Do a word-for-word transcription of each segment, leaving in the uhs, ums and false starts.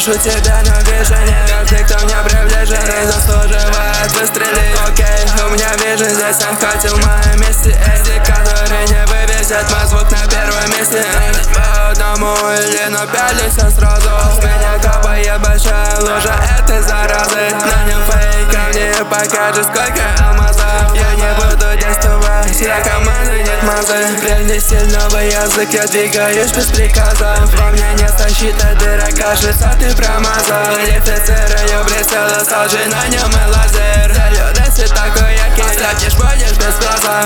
слышу тебя, но вижу не каждый, кто мне приближен и заслуживает выстрелить. Окей, у меня вижу здесь, он хоть в моем месте. Эти, которые не вывесят мой звук на первом месте. По одному или но пялися сразу. С меня капает большая лужа этой заразы. На нем фейк, а мне покажет сколько алмазов. Я не буду действовать, я команды нет мазы. Принеси новый язык, я двигаюсь без приказов. Во мне нет защиты, дыра, кажется, ты промазал. Идентифицирую блестело, сложи на нем и лазер. Залью десять такой яркий, слепнешь, будешь без глаза.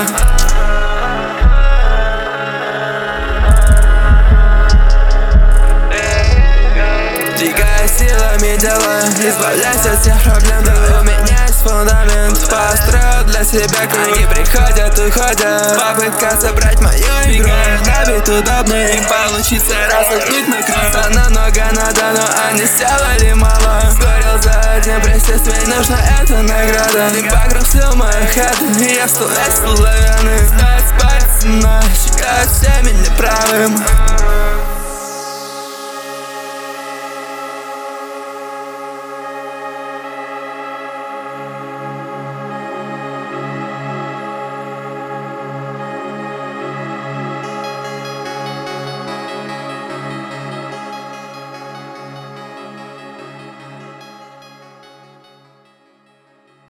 Двигай силами дела, избавляйся от всех проблем. Да, у меня есть фундамент, построю для себя. Они приходят, уходят, попытка собрать мою игру. На вид удобный, получится разогнуть на крышу. Намного надо, но они сделали мало. Сгорел за один присутствие, нужна эта награда. Ты погрузил мою хату, и я стул, я стул, наверное. Знать спать, но считать всеми неправым.